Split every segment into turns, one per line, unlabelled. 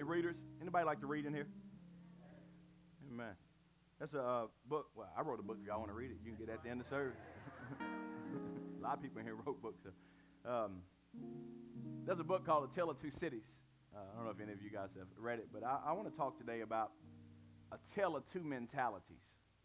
readers? Anybody like to read in here? Amen. That's a book. Well, I wrote a book. If y'all want to read it, you can get it at the end of service. A lot of people in here wrote books. There's a book called A Tale of Two Cities. I don't know if any of you guys have read it, but I want to talk today about a tale of two mentalities.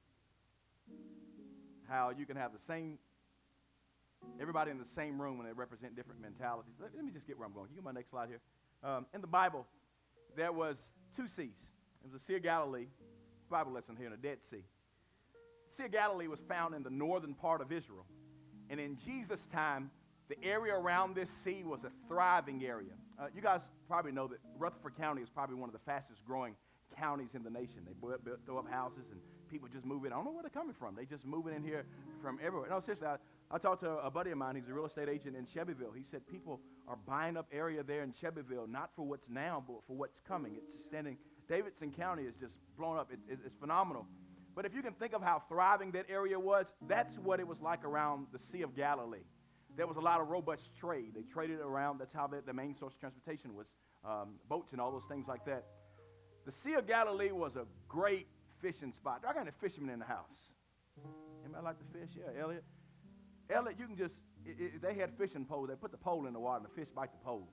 How you can have everybody in the same room and they represent different mentalities. Let me just get where I'm going. Can you get my next slide here? In the Bible, there was two seas. There was the Sea of Galilee, Bible lesson here, and the Dead Sea. The Sea of Galilee was found in the northern part of Israel. And in Jesus' time, the area around this sea was a thriving area. You guys probably know that Rutherford County is probably one of the fastest growing counties in the nation. They throw up houses and people just move in. I don't know where they're coming from. They just moving in here from everywhere. No, seriously, I talked to a buddy of mine. He's a real estate agent in Shelbyville. He said people are buying up area there in Shelbyville, not for what's now, but for what's coming. It's standing. Davidson County is just blown up. It's phenomenal. But if you can think of how thriving that area was, that's what it was like around the Sea of Galilee. There was a lot of robust trade. They traded around. That's how the main source of transportation was, boats and all those things like that. The Sea of Galilee was a great fishing spot. I got any fishermen in the house? Anybody like to fish? Yeah, Elliot. Elliot, you can just, they had fishing poles. They put the pole in the water and the fish bite the pole.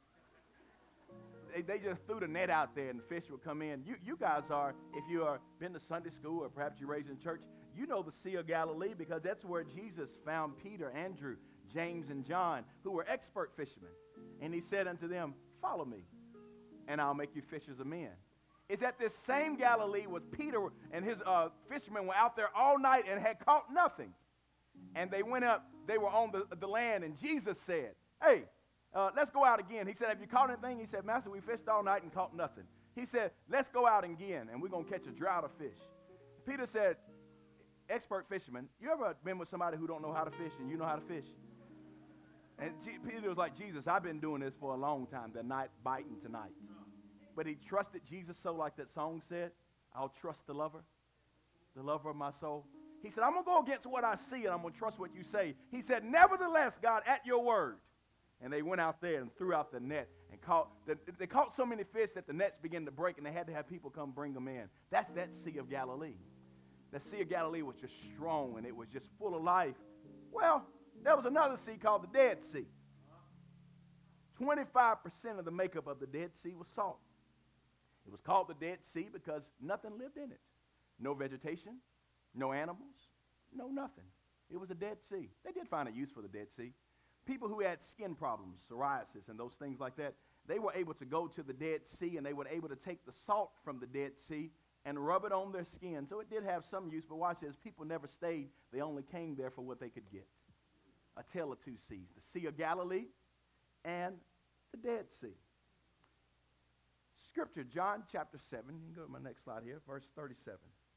They just threw the net out there and the fish would come in. You guys are, if you are been to Sunday school or perhaps you're raised in church, you know the Sea of Galilee because that's where Jesus found Peter, Andrew, James, and John, who were expert fishermen. And he said unto them, follow me, and I'll make you fishers of men. It's at this same Galilee where Peter and his fishermen were out there all night and had caught nothing. And they went up, they were on the land, and Jesus said, hey, let's go out again. He said, have you caught anything? He said, Master, we fished all night and caught nothing. He said, let's go out again, and we're going to catch a drought of fish. Peter said, expert fisherman, you ever been with somebody who don't know how to fish and you know how to fish? And Peter was like, Jesus, I've been doing this for a long time. They're not biting tonight. But he trusted Jesus so like that song said, I'll trust the lover of my soul. He said, I'm going to go against what I see and I'm going to trust what you say. He said, nevertheless, God, at your word. And they went out there and threw out the net and they caught so many fish that the nets began to break and they had to have people come bring them in. That's that Sea of Galilee. The Sea of Galilee was just strong and it was just full of life. Well, there was another sea called the Dead Sea. 25% of the makeup of the Dead Sea was salt. It was called the Dead Sea because nothing lived in it. No vegetation, no animals, no nothing. It was a Dead Sea. They did find a use for the Dead Sea. People who had skin problems, psoriasis and those things like that, they were able to go to the Dead Sea and they were able to take the salt from the Dead Sea and rub it on their skin. So it did have some use, but watch this. People never stayed. They only came there for what they could get. A tale of two seas, the Sea of Galilee and the Dead Sea. Scripture, John chapter 7. You can go to my next slide here, verse 37.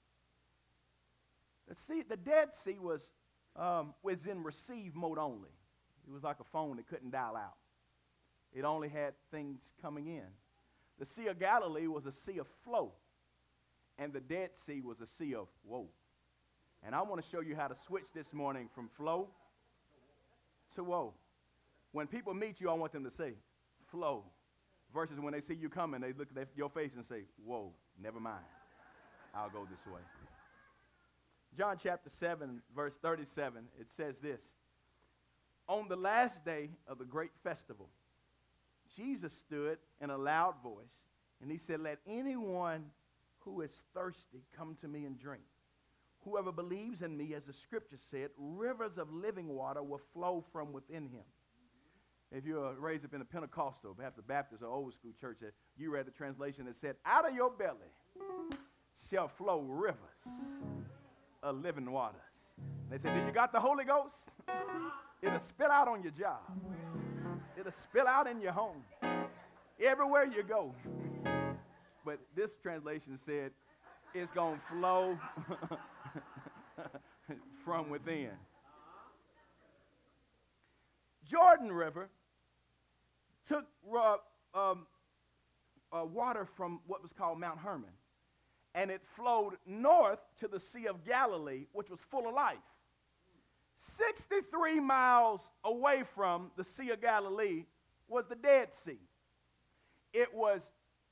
The Dead Sea was in receive mode only. It was like a phone that couldn't dial out. It only had things coming in. The Sea of Galilee was a sea of flow, and the Dead Sea was a sea of woe. And I want to show you how to switch this morning from flow to woe. When people meet you, I want them to say, flow. Versus when they see you coming, they look at your face and say, whoa, never mind. I'll go this way. John chapter 7, verse 37, it says this. On the last day of the great festival, Jesus stood in a loud voice, and he said, let anyone who is thirsty come to me and drink. Whoever believes in me, as the scripture said, rivers of living water will flow from within him. If you're raised up in a Pentecostal, perhaps the Baptist or old school church, you read the translation that said, out of your belly shall flow rivers of living waters. They said, do you got the Holy Ghost? It'll spill out on your job. It'll spill out in your home. Everywhere you go. But this translation said, it's going to flow from within. Jordan River took water from what was called Mount Hermon, and it flowed north to the Sea of Galilee, which was full of life. 63 miles away from the Sea of Galilee was the Dead Sea. It was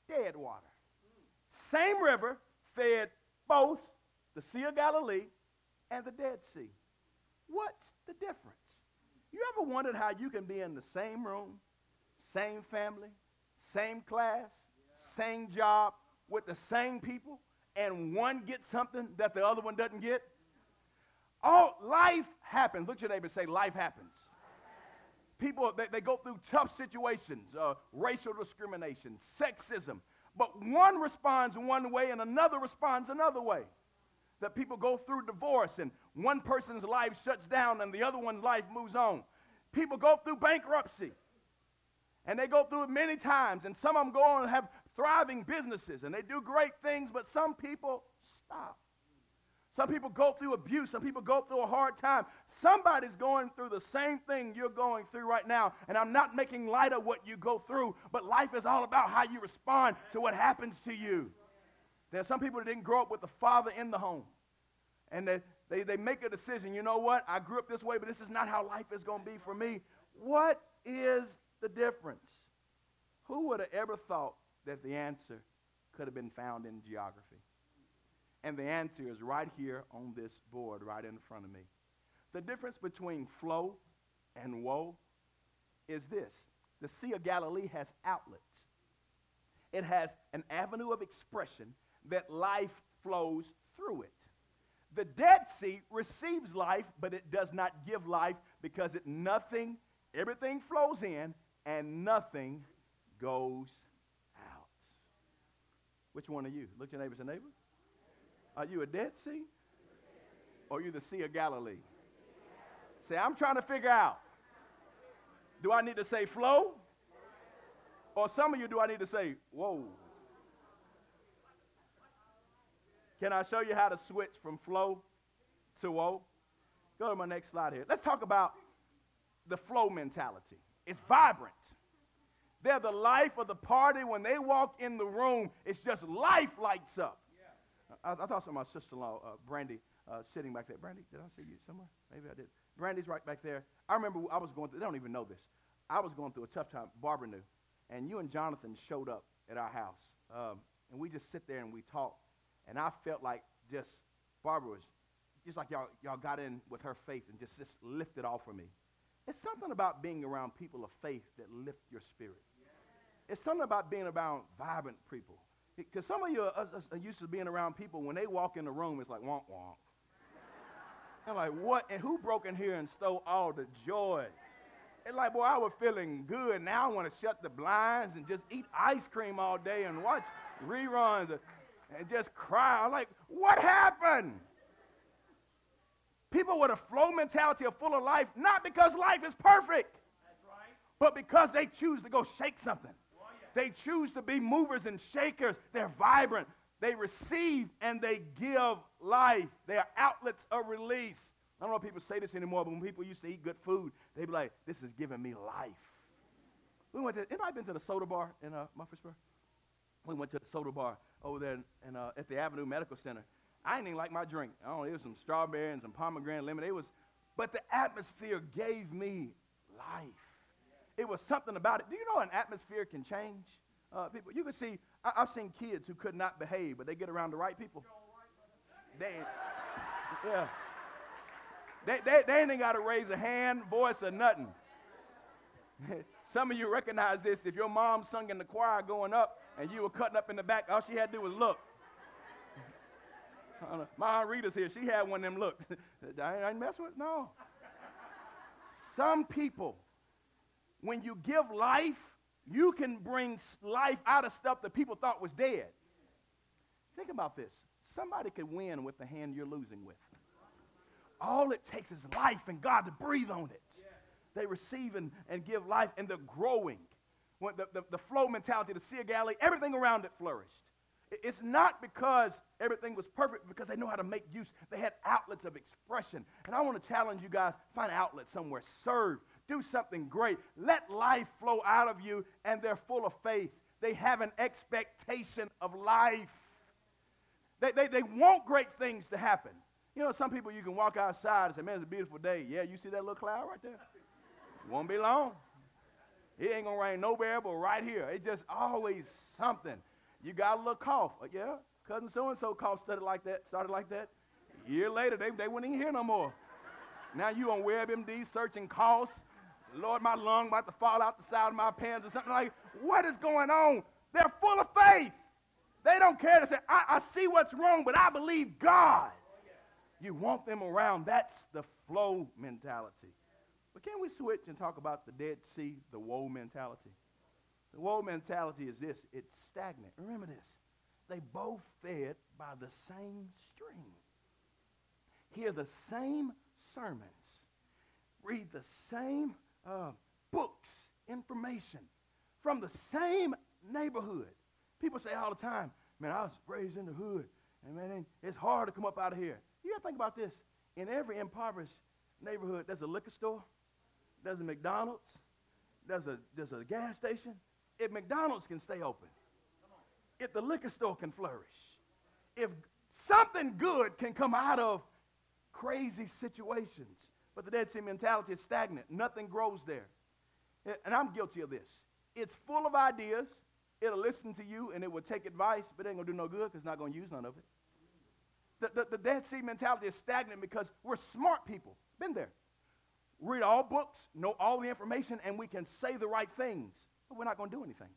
dead water. Same river fed both the Sea of Galilee and the Dead Sea. What's the difference? You ever wondered how you can be in the same room, same family, same class, same job, with the same people, and one gets something that the other one doesn't get? All life happens. Look at your neighbor and say, life happens. People, they go through tough situations, racial discrimination, sexism, but one responds one way and another responds another way. That people go through divorce and one person's life shuts down and the other one's life moves on. People go through bankruptcy, and they go through it many times, and some of them go on and have thriving businesses, and they do great things, but some people stop. Some people go through abuse. Some people go through a hard time. Somebody's going through the same thing you're going through right now, and I'm not making light of what you go through, but life is all about how you respond to what happens to you. There are some people that didn't grow up with the father in the home, and they make a decision. You know what? I grew up this way, but this is not how life is going to be for me. What is the difference? Who would have ever thought that the answer could have been found in geography? And the answer is right here on this board right in front of me. The difference between flow and woe is this. The Sea of Galilee has outlets. It has an avenue of expression that life flows through it. The Dead Sea receives life, but it does not give life because everything flows in and nothing goes out. Which one are you? Look at your neighbor. Say, neighbor, are you a Dead Sea? Or are you the Sea of Galilee? Say, I'm trying to figure out. Do I need to say flow? Or some of you, do I need to say, whoa? Can I show you how to switch from flow to woe? Go to my next slide here. Let's talk about the flow mentality. It's vibrant. They're the life of the party. When they walk in the room, it's just life lights up. Yeah. I thought so. My sister-in-law, Brandy, sitting back there. Brandy, did I see you somewhere? Maybe I did. Brandy's right back there. I remember I was going through, they don't even know this. I was going through a tough time. Barbara knew. And you and Jonathan showed up at our house. And we just sit there and we talk. And I felt like Barbara was just like y'all got in with her faith and just lifted off of me. It's something about being around people of faith that lift your spirit. It's something about being around vibrant people. Because some of you are used to being around people, when they walk in the room, it's like, wonk, wonk. I'm like, what? And who broke in here and stole all the joy? It's like, boy, I was feeling good. Now I want to shut the blinds and just eat ice cream all day and watch reruns and just cry. I'm like, what happened? People with a flow mentality are full of life, not because life is perfect, that's right, but because they choose to go shake something. Oh, yeah. They choose to be movers and shakers. They're vibrant. They receive and they give life. They are outlets of release. I don't know if people say this anymore, but when people used to eat good food, they'd be like, this is giving me life. Anybody been to the soda bar in Murfreesboro? We went to the soda bar over there at the Avenue Medical Center. I didn't even like my drink. I don't know, it was some strawberry and some pomegranate lemonade. But the atmosphere gave me life. It was something about it. Do you know an atmosphere can change people? You can see, I've seen kids who could not behave, but they get around the right people. They ain't got to raise a hand, voice, or nothing. Some of you recognize this. If your mom sung in the choir going up and you were cutting up in the back, all she had to do was look. My Aunt Rita's here. She had one of them looks. I ain't mess with it? No. Some people, when you give life, you can bring life out of stuff that people thought was dead. Think about this. Somebody could win with the hand you're losing with. All it takes is life and God to breathe on it. They receive and give life, and they're growing. When the flow mentality, the Sea of Galilee, everything around it flourished. It's not because everything was perfect, because they know how to make use. They had outlets of expression. And I want to challenge you guys, find an outlet somewhere. Serve. Do something great. Let life flow out of you, and they're full of faith. They have an expectation of life. They want great things to happen. You know, some people, you can walk outside and say, man, it's a beautiful day. Yeah, you see that little cloud right there? Won't be long. It ain't going to rain nowhere but right here. It's just always something. You got a little cough. Yeah, cousin so-and-so started like that. A year later, they wouldn't even hear no more. Now you on WebMD searching coughs. Lord, my lung about to fall out the side of my pants or something like, what is going on? They're full of faith. They don't care to say, I see what's wrong, but I believe God. You want them around. That's the flow mentality. But can we switch and talk about the Dead Sea, the woe mentality? The woe mentality is this. It's stagnant. Remember this. They both fed by the same stream. Hear the same sermons. Read the same books, information from the same neighborhood. People say all the time, man, I was raised in the hood, and man, it's hard to come up out of here. You got to think about this. In every impoverished neighborhood, there's a liquor store, there's a McDonald's, there's a gas station. If McDonald's can stay open, if the liquor store can flourish, if something good can come out of crazy situations. But the Dead Sea mentality is stagnant. Nothing grows there. And I'm guilty of this. It's full of ideas. It'll listen to you, and it will take advice, but it ain't going to do no good because it's not going to use none of it. The Dead Sea mentality is stagnant because we're smart people. Been there. Read all books, know all the information, and we can say the right things, but we're not going to do anything.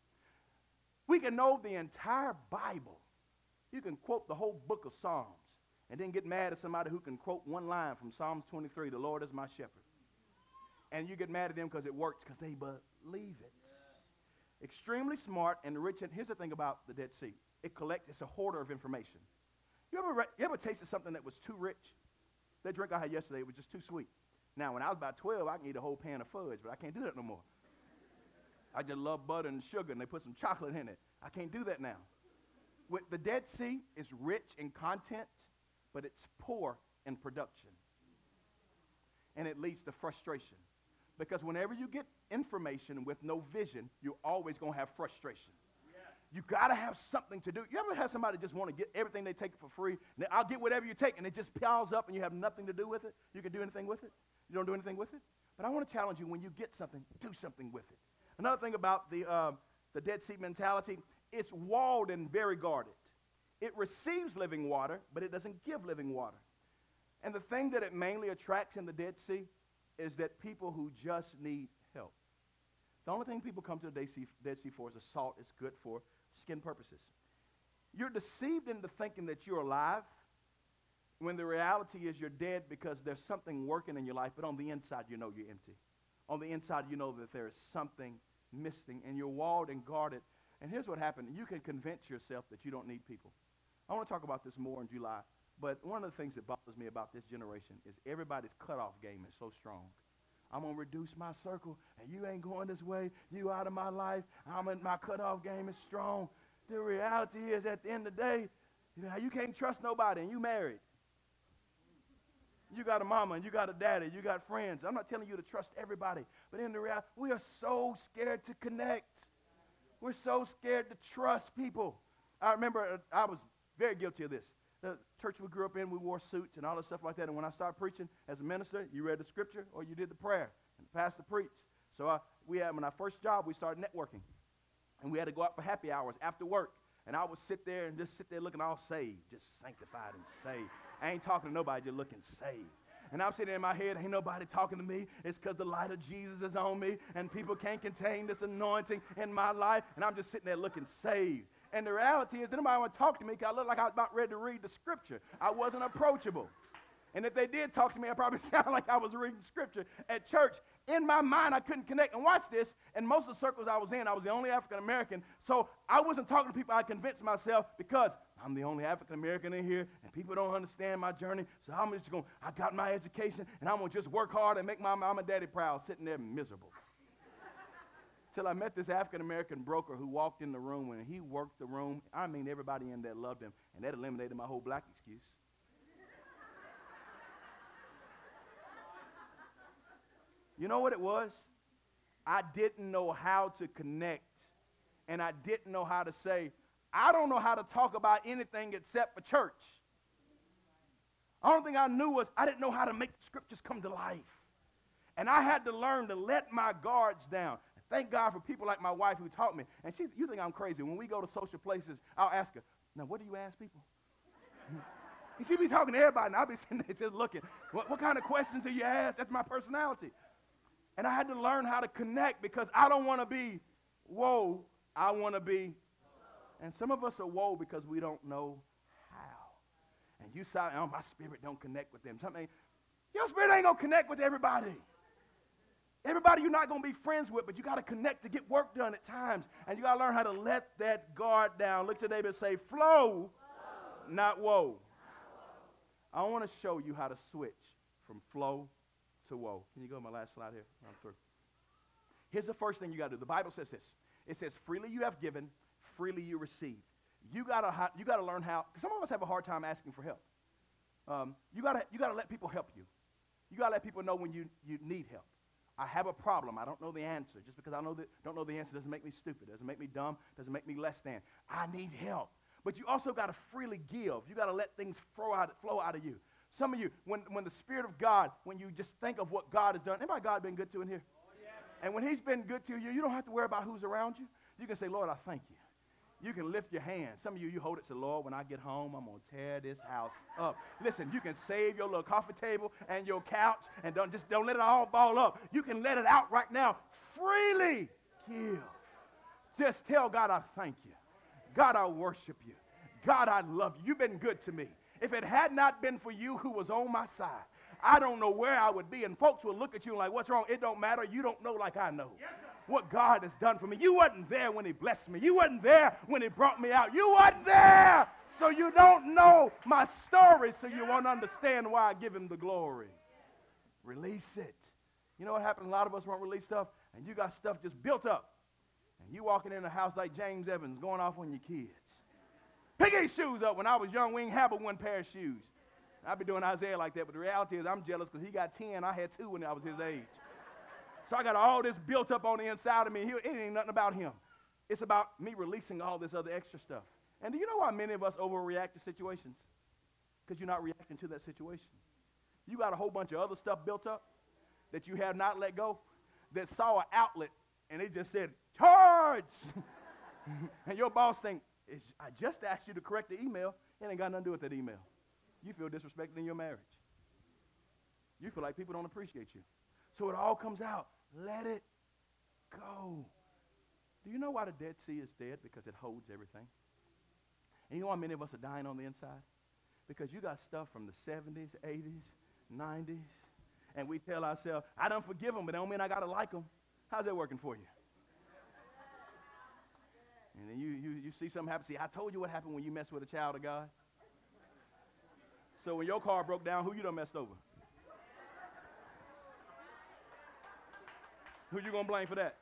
We can know the entire Bible. You can quote the whole book of Psalms and then get mad at somebody who can quote one line from Psalms 23, the Lord is my shepherd. And you get mad at them because it works, because they believe it. Extremely smart and rich. And here's the thing about the Dead Sea. It's a hoarder of information. You ever tasted something that was too rich? That drink I had yesterday, it was just too sweet. Now, when I was about 12, I can eat a whole pan of fudge, but I can't do that no more. I just love butter and sugar, and they put some chocolate in it. I can't do that now. With the Dead Sea, it's rich in content, but it's poor in production. And it leads to frustration. Because whenever you get information with no vision, you're always going to have frustration. Yeah. You got to have something to do. You ever have somebody just want to get everything they take for free? I'll get whatever you take, and it just piles up, and you have nothing to do with it? You can do anything with it? You don't do anything with it? But I want to challenge you, when you get something, do something with it. Another thing about the Dead Sea mentality, it's walled and very guarded. It receives living water, but it doesn't give living water. And the thing that it mainly attracts in the Dead Sea is that people who just need help. The only thing people come to the Dead Sea for is the salt. It's good for skin purposes. You're deceived into thinking that you're alive when the reality is you're dead, because there's something working in your life, but on the inside you know you're empty. On the inside you know that there is something missing, and you're walled and guarded. And here's what happened. You can convince yourself that you don't need people. I want to talk about this more in July, but one of the things that bothers me about this generation is everybody's cutoff game is so strong. I'm going to reduce my circle, and you ain't going this way. You out of my life. My cutoff game is strong. The reality is, at the end of the day, you can't trust nobody, and you married. You got a mama, and you got a daddy, you got friends. I'm not telling you to trust everybody, but in the reality, we are so scared to connect. We're so scared to trust people. I remember I was very guilty of this. The church we grew up in, we wore suits and all that stuff like that. And when I started preaching as a minister, you read the scripture or you did the prayer, and the pastor preached. So when our first job, we started networking. And we had to go out for happy hours after work. And I would sit there looking all saved, just sanctified and saved. I ain't talking to nobody, just looking saved. And I'm sitting in my head, ain't nobody talking to me. It's because the light of Jesus is on me, and people can't contain this anointing in my life. And I'm just sitting there looking saved. And the reality is that nobody want to talk to me because I looked like I was about ready to read the scripture. I wasn't approachable. And if they did talk to me, I probably sounded like I was reading scripture at church. In my mind, I couldn't connect. And watch this. In most of the circles I was in, I was the only African-American. So I wasn't talking to people. I convinced myself because I'm the only African-American in here, and people don't understand my journey. So I'm just going, I got my education, and I'm going to just work hard and make my mama and daddy proud, sitting there miserable. Till I met this African-American broker who walked in the room. When he worked the room, I mean, everybody in there loved him, and that eliminated my whole black excuse. You know what it was? I didn't know how to connect, and I didn't know how to say, I don't know how to talk about anything except for church. The only thing I knew was I didn't know how to make the scriptures come to life. And I had to learn to let my guards down. Thank God for people like my wife who taught me. And you think I'm crazy. When we go to social places, I'll ask her, now, what do you ask people? And she be talking to everybody, and I'll be sitting there just looking. What kind of questions do you ask? That's my personality. And I had to learn how to connect because I don't want to be whoa. I want to be. And some of us are whoa because we don't know how. And you say, oh, my spirit don't connect with them. Something. Your spirit ain't going to connect with everybody. Everybody you're not going to be friends with, but you got to connect to get work done at times. And you got to learn how to let that guard down. Look to your neighbor and say, flow, not woe. I want to show you how to switch from flow to woe. Can you go to my last slide here? I'm through. Here's the first thing you got to do. The Bible says this. It says, freely you have given, freely you receive. You got to learn how, because some of us have a hard time asking for help. You got to let people help you. You got to let people know when you need help. I have a problem. I don't know the answer. Just because I don't know the answer doesn't make me stupid, doesn't make me dumb, doesn't make me less than. I need help. But you also got to freely give. You got to let things flow out of you. Some of you, when the Spirit of God, when you just think of what God has done, anybody God been good to in here? Oh, yes. And when he's been good to you, you don't have to worry about who's around you. You can say, Lord, I thank you. You can lift your hand. Some of you hold it and say, Lord, when I get home, I'm going to tear this house up. Listen, you can save your little coffee table and your couch and don't let it all ball up. You can let it out right now. Freely give. Just tell God I thank you. God, I worship you. God, I love you. You've been good to me. If it had not been for you who was on my side, I don't know where I would be. And folks will look at you like, what's wrong? It don't matter. You don't know like I know. Yes, what God has done for me. You wasn't there when he blessed me. You wasn't there when he brought me out. You wasn't there. So you don't know my story, so you won't understand why I give him the glory. Release it. You know what happens? A lot of us won't release stuff, and you got stuff just built up. And you walking in a house like James Evans going off on your kids. Pick his shoes up. When I was young, we didn't have but one pair of shoes. I'd be doing Isaiah like that, but the reality is I'm jealous because he got 10. I had 2 when I was his age. So I got all this built up on the inside of me. It ain't nothing about him. It's about me releasing all this other extra stuff. And do you know why many of us overreact to situations? Because you're not reacting to that situation. You got a whole bunch of other stuff built up that you have not let go, that saw an outlet, and it just said, charge! And your boss think, I just asked you to correct the email. It ain't got nothing to do with that email. You feel disrespected in your marriage. You feel like people don't appreciate you. So it all comes out. Let it go. Do you know why the Dead Sea is dead? Because it holds everything. And you know why many of us are dying on the inside? Because you got stuff from the 70s, 80s, 90s, and we tell ourselves, I don't forgive them, but that don't mean I got to like them. How's that working for you? And then you see something happen. See, I told you what happened when you messed with a child of God. So when your car broke down, who you done messed over? Who you going to blame for that?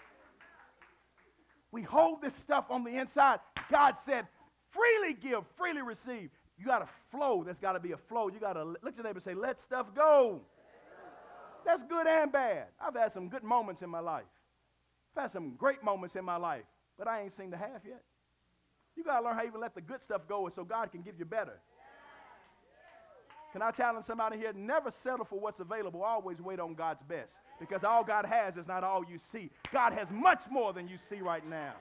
We hold this stuff on the inside. God said, freely give, freely receive. You got to flow. There's got to be a flow. You got to look at your neighbor and say, let stuff go. That's good and bad. I've had some good moments in my life. I've had some great moments in my life, but I ain't seen the half yet. You got to learn how to even let the good stuff go so God can give you better. Can I challenge somebody here? Never settle for what's available. Always wait on God's best. Because all God has is not all you see. God has much more than you see right now.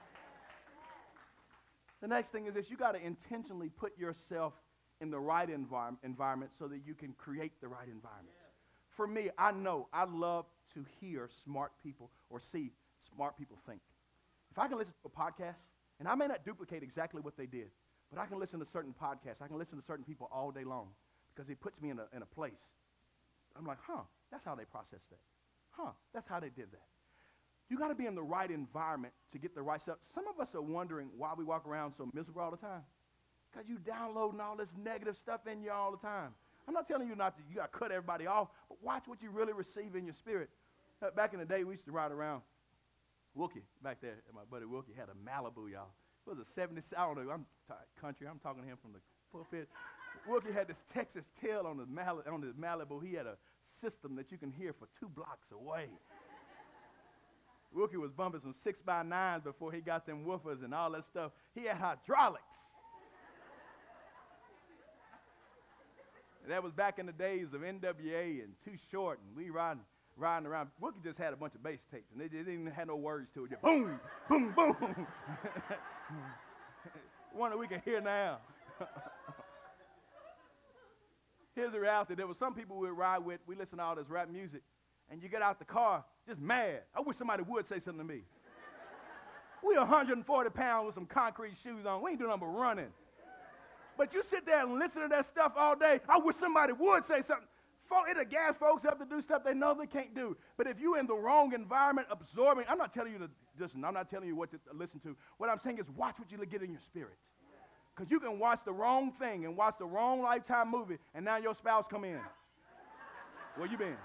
The next thing is this. You got to intentionally put yourself in the right environment so that you can create the right environment. For me, I know I love to hear smart people or see smart people think. If I can listen to a podcast, and I may not duplicate exactly what they did, but I can listen to certain podcasts. I can listen to certain people all day long. Because it puts me in a place. I'm like, that's how they processed that. That's how they did that. You got to be in the right environment to get the right stuff. Some of us are wondering why we walk around so miserable all the time. Because you downloading all this negative stuff in you all the time. I'm not telling you not to, you got to cut everybody off, but watch what you really receive in your spirit. Back in the day, we used to ride around. Wilkie, back there, my buddy Wilkie had a Malibu, y'all. It was a 70, I don't know, I'm country, I'm talking to him from the pulpit. Wilkie had this Texas tail on his Malibu. He had a system that you can hear for 2 blocks away. Wilkie was bumping some 6x9s before he got them woofers and all that stuff. He had hydraulics. And that was back in the days of NWA and Too Short, and we riding around. Wookie just had a bunch of bass tapes, and they didn't even have no words to it. Just boom, boom, boom. One that we can hear now. Here's the reality. There were some people we would ride with. We listen to all this rap music, and you get out the car just mad. I wish somebody would say something to me. We 140 pounds with some concrete shoes on. We ain't doing nothing but running. But you sit there and listen to that stuff all day. I wish somebody would say something. It'll gas folks up to do stuff they know they can't do. But if you're in the wrong environment, absorbing, I'm not telling you to listen. I'm not telling you what to listen to. What I'm saying is watch what you get in your spirit. Because you can watch the wrong thing and watch the wrong Lifetime movie, and now your spouse come in. Where you been?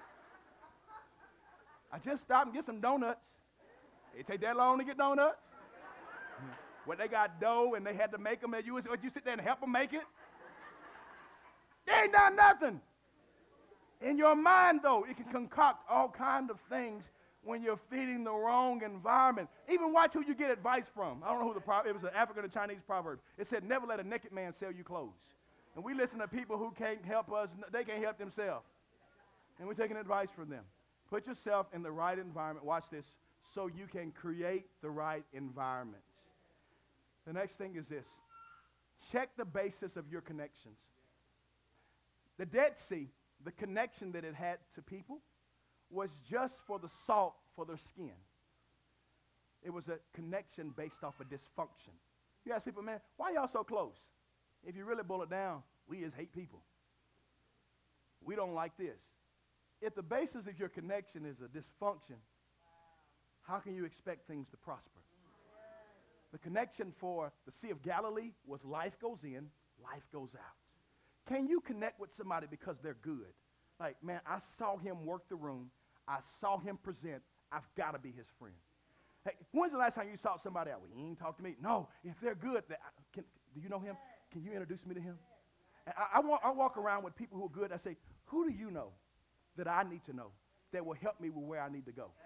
I just stopped and get some donuts. It take that long to get donuts? What, they got dough and they had to make them, and you sit there and help them make it? They ain't done nothing. In your mind, though, it can concoct all kinds of things when you're feeding the wrong environment. Even watch who you get advice from. I don't know who the proverb, it was an African or Chinese proverb. It said, never let a naked man sell you clothes. And we listen to people who can't help us, they can't help themselves. And we're taking advice from them. Put yourself in the right environment, watch this, so you can create the right environment. The next thing is this. Check the basis of your connections. The Dead Sea, the connection that it had to people, was just for the salt for their skin. It was a connection based off of dysfunction. You ask people, man, why y'all so close? If you really boil it down, we just hate people. We don't like this. If the basis of your connection is a dysfunction, how can you expect things to prosper? The connection for the Sea of Galilee was life goes in, life goes out. Can you connect with somebody because they're good? Like, man, I saw him work the room. I saw him present. I've got to be his friend. Hey, when's the last time you saw somebody out? Well, he ain't talk to me. No, if they're good, do you know him? Can you introduce me to him? And I walk around with people who are good. I say, who do you know that I need to know that will help me with where I need to go?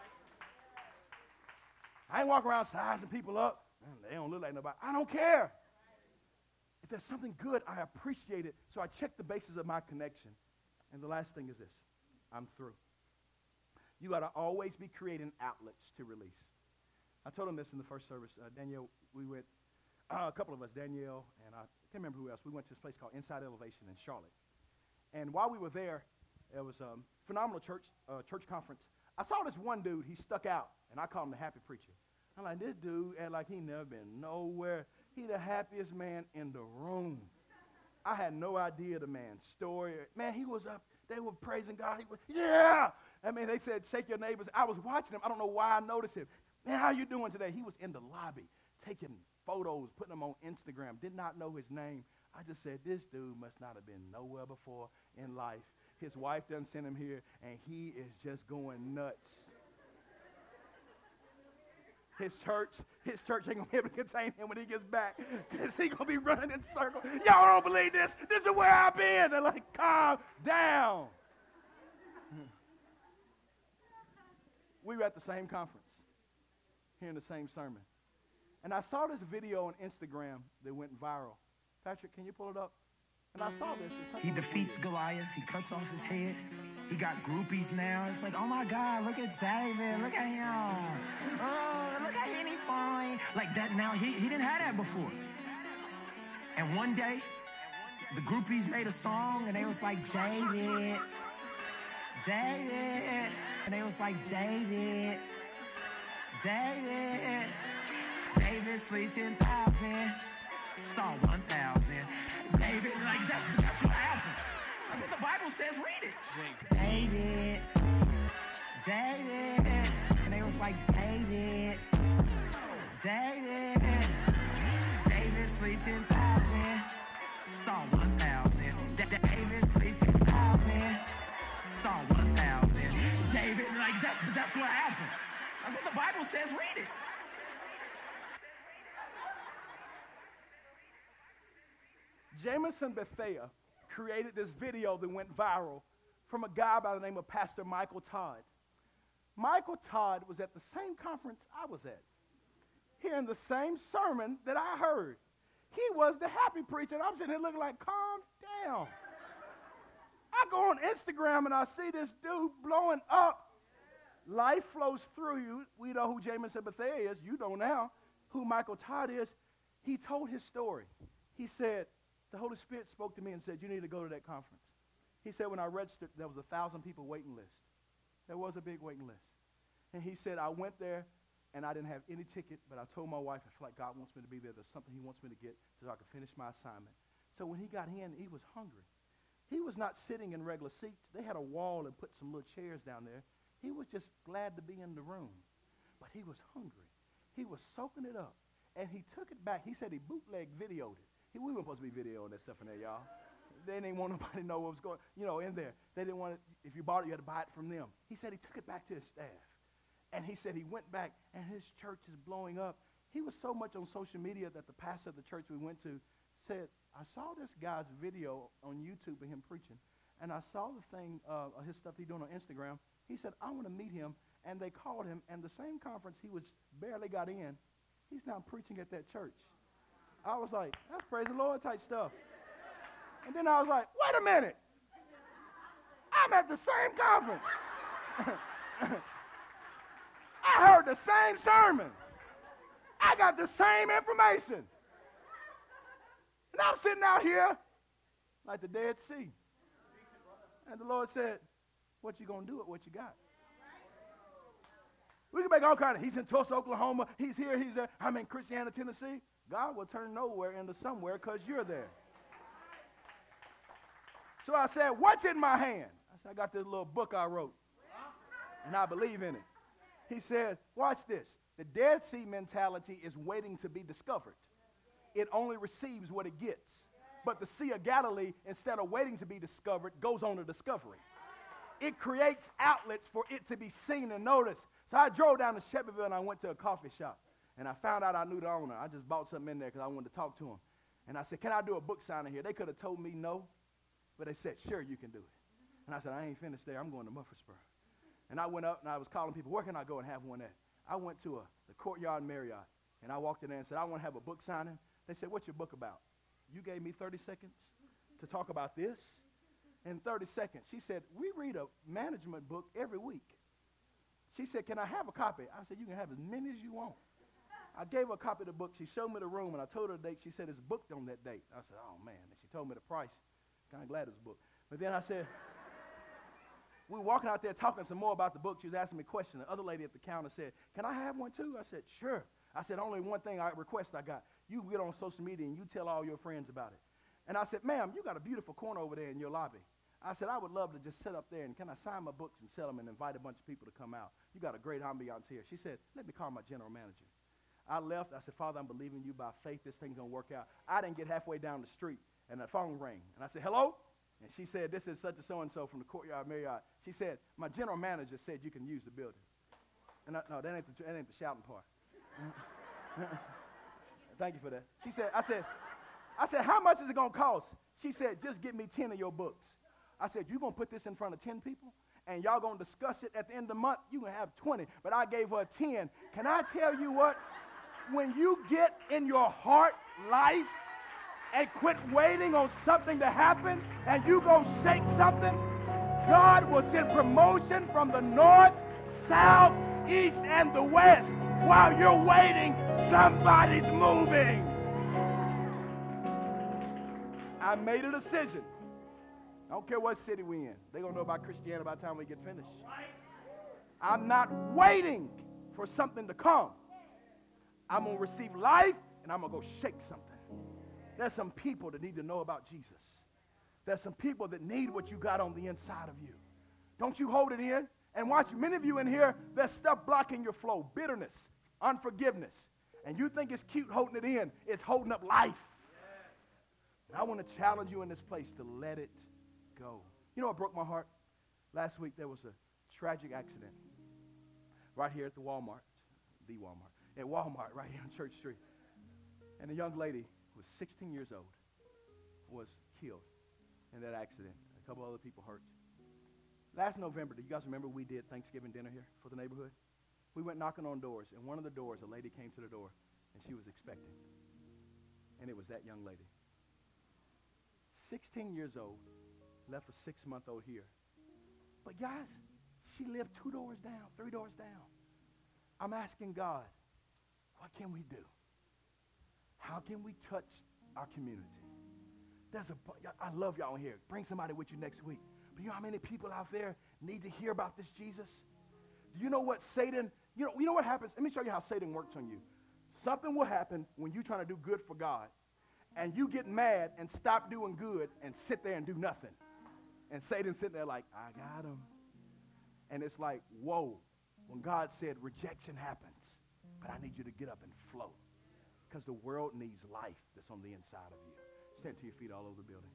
I ain't walk around sizing people up. Man, they don't look like nobody. I don't care. If there's something good, I appreciate it. So I check the basis of my connection. And the last thing is this. I'm through. You got to always be creating outlets to release. I told him this in the first service. Danielle, we went, a couple of us, Danielle, and I can't remember who else. We went to this place called Inside Elevation in Charlotte. And while we were there, it was a phenomenal church conference. I saw this one dude. He stuck out, and I called him the happy preacher. I'm like, this dude act like he never been nowhere. He the happiest man in the room. I had no idea the man's story. Man, he was up. They were praising God. He was, yeah. I mean, they said, shake your neighbors. I was watching him. I don't know why I noticed him. Man, how you doing today? He was in the lobby taking photos, putting them on Instagram. Did not know his name. I just said, this dude must not have been nowhere before in life. His wife done sent him here, and he is just going nuts. His church ain't going to be able to contain him when he gets back because he's going to be running in circles. Y'all don't believe this? This is where I've been. They're like, calm down. We were at the same conference, hearing the same sermon. And I saw this video on Instagram that went viral. Patrick, can you pull it up? And I saw this.
He defeats Goliath. He cuts off his head. He got groupies now. It's like, oh my God, look at David. Look at him. Oh, look at him. He's fine. Like that now. He didn't have that before. And one day, the groupies made a song and they was like, David. David. And they was like, David. David. David, sweet 10,000. Saw 1,000. David, like that's what happened. That's what the Bible says. Read it. David, David, and they was like David, David, David, sweet 10,000, saw 1,000. David, sweet 10,000, saw 1,000. David, like that's what happened. That's what the Bible says. Read it.
Jameson Bethea created this video that went viral from a guy by the name of Pastor Michael Todd. Michael Todd was at the same conference I was at, hearing the same sermon that I heard. He was the happy preacher, and I'm sitting here looking like, calm down. I go on Instagram and I see this dude blowing up. Life flows through you. We know who Jameson Bethea is. You know now who Michael Todd is. He told his story. He said, the Holy Spirit spoke to me and said, you need to go to that conference. He said, when I registered, there was 1,000 people waiting list. There was a big waiting list. And he said, I went there, and I didn't have any ticket, but I told my wife, I feel like God wants me to be there. There's something he wants me to get so I can finish my assignment. So when he got in, he was hungry. He was not sitting in regular seats. They had a wall and put some little chairs down there. He was just glad to be in the room. But he was hungry. He was soaking it up. And he took it back. He said he bootleg videoed it. We weren't supposed to be videoing that stuff in there, y'all. They didn't want nobody to know what was going, in there. They didn't want it. If you bought it, you had to buy it from them. He said he took it back to his staff. And he said he went back, and his church is blowing up. He was so much on social media that the pastor of the church we went to said, I saw this guy's video on YouTube of him preaching, and I saw the thing, his stuff he's doing on Instagram. He said, I want to meet him. And they called him, and the same conference he was barely got in, he's now preaching at that church. I was like, that's praise the Lord type stuff. And then I was like, wait a minute. I'm at the same conference. I heard the same sermon. I got the same information. And I'm sitting out here like the Dead Sea. And the Lord said, what you going to do with what you got? We can make all kinds of, he's in Tulsa, Oklahoma. He's here, he's there. I'm in Christiana, Tennessee. God will turn nowhere into somewhere because you're there. So I said, what's in my hand? I said, I got this little book I wrote, and I believe in it. He said, watch this. The Dead Sea mentality is waiting to be discovered. It only receives what it gets. But the Sea of Galilee, instead of waiting to be discovered, goes on to discovery. It creates outlets for it to be seen and noticed. So I drove down to Shelbyville, and I went to a coffee shop. And I found out I knew the owner. I just bought something in there because I wanted to talk to him. And I said, can I do a book signing here? They could have told me no, but they said, sure, you can do it. And I said, I ain't finished there. I'm going to Murfreesboro. And I went up, and I was calling people, where can I go and have one at? I went to the Courtyard Marriott, and I walked in there and said, I want to have a book signing. They said, what's your book about? You gave me 30 seconds to talk about this? In 30 seconds, she said, we read a management book every week. She said, can I have a copy? I said, you can have as many as you want. I gave her a copy of the book. She showed me the room, and I told her the date. She said, it's booked on that date. I said, oh, man. And she told me the price. Kind of glad it was booked. But then I said, we were walking out there talking some more about the book. She was asking me questions. The other lady at the counter said, can I have one too? I said, sure. I said, only one thing I got. You get on social media, and you tell all your friends about it. And I said, ma'am, you got a beautiful corner over there in your lobby. I said, I would love to just sit up there, and can I sign my books and sell them and invite a bunch of people to come out? You got a great ambiance here. She said, let me call my general manager. I left. I said, Father, I'm believing you by faith. This thing's going to work out. I didn't get halfway down the street, and the phone rang. And I said, hello? And she said, this is such a so-and-so from the Courtyard Marriott. She said, my general manager said you can use the building. And no, that ain't the shouting part. Thank you for that. She said, I said, how much is it going to cost? She said, just get me 10 of your books. I said, you going to put this in front of 10 people? And y'all going to discuss it at the end of the month? You can have 20. But I gave her 10. Can I tell you what? When you get in your heart life and quit waiting on something to happen and you go shake something, God will send promotion from the north, south, east, and the west. While you're waiting, somebody's moving. I made a decision. I don't care what city we're in. They're going to know about Christianity by the time we get finished. I'm not waiting for something to come. I'm going to receive life, and I'm going to go shake something. There's some people that need to know about Jesus. There's some people that need what you got on the inside of you. Don't you hold it in. And watch, many of you in here, there's stuff blocking your flow. Bitterness, unforgiveness. And you think it's cute holding it in. It's holding up life. And I want to challenge you in this place to let it go. You know what broke my heart? Last week there was a tragic accident right here at the Walmart, at Walmart right here on Church Street. And a young lady who was 16 years old was killed in that accident. A couple other people hurt. Last November, do you guys remember we did Thanksgiving dinner here for the neighborhood? We went knocking on doors, and one of the doors, a lady came to the door, and she was expecting. And it was that young lady. 16 years old, left a 6-month-old here. But guys, she lived 2 doors down, 3 doors down. I'm asking God, what can we do? How can we touch our community? I love y'all here. Bring somebody with you next week. But you know how many people out there need to hear about this Jesus? Do you know what Satan, you know what happens? Let me show you how Satan works on you. Something will happen when you're trying to do good for God, and you get mad and stop doing good and sit there and do nothing. And Satan's sitting there like, I got him. And it's like, whoa. When God said rejection happens, but I need you to get up and flow. Because the world needs life that's on the inside of you. Stand to your feet all over the building.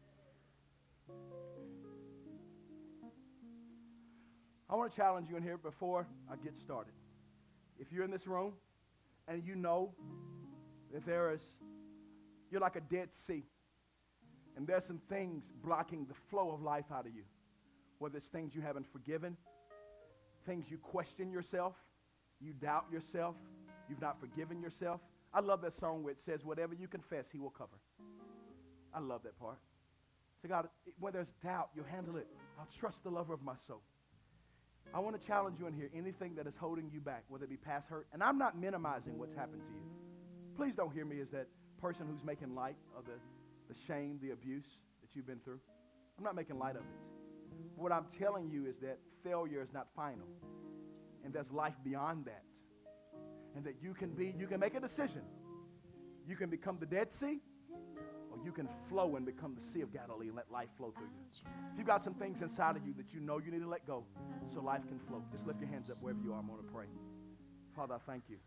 I want to challenge you in here before I get started. If you're in this room and you know that you're like a Dead Sea, and there's some things blocking the flow of life out of you, whether it's things you haven't forgiven, things you question yourself, you doubt yourself, you've not forgiven yourself. I love that song where it says, whatever you confess, he will cover. I love that part. So God, where there's doubt, you'll handle it. I'll trust the lover of my soul. I want to challenge you in here, anything that is holding you back, whether it be past hurt, and I'm not minimizing what's happened to you. Please don't hear me as that person who's making light of the shame, the abuse that you've been through. I'm not making light of it. What I'm telling you is that failure is not final, and there's life beyond that, and that you can make a decision. You can become the Dead Sea, or you can flow and become the Sea of Galilee and let life flow through you. If you've got some things inside of you that you know you need to let go so life can flow, just lift your hands up wherever you are. I'm going to pray. Father, I thank you.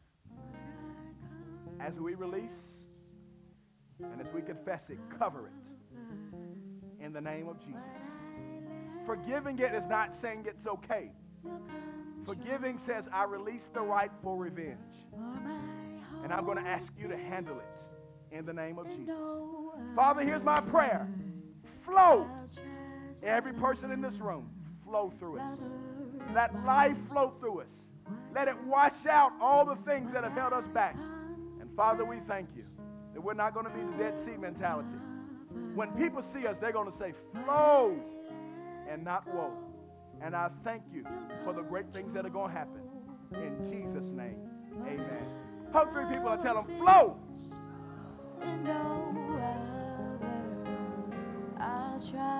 As we release and as we confess it, cover it in the name of Jesus. Forgiving it is not saying it's okay. Forgiving says, I release the right for revenge. And I'm going to ask you to handle it in the name of Jesus. Father, here's my prayer. Flow. Every person in this room, flow through us. Let life flow through us. Let it wash out all the things that have held us back. And Father, we thank you that we're not going to be the Dead Sea mentality. When people see us, they're going to say, flow and not woe. And I thank you for the great things that are going to happen. In Jesus' name, amen. Hug 3 people and tell them, flow.
No other, I'll try.